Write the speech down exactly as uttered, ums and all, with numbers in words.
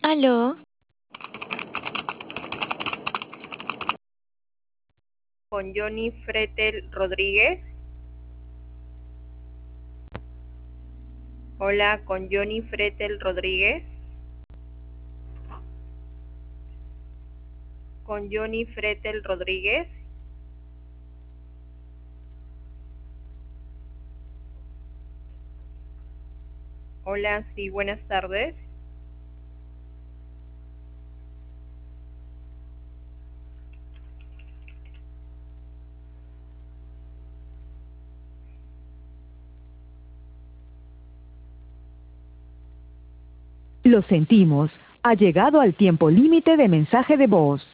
Aló, Con Johnny Fretel Rodríguez. Hola, con Johnny Fretel Rodríguez. Con Johnny Fretel Rodríguez. Hola, sí, buenas tardes. Lo sentimos. Ha llegado al tiempo límite de mensaje de voz.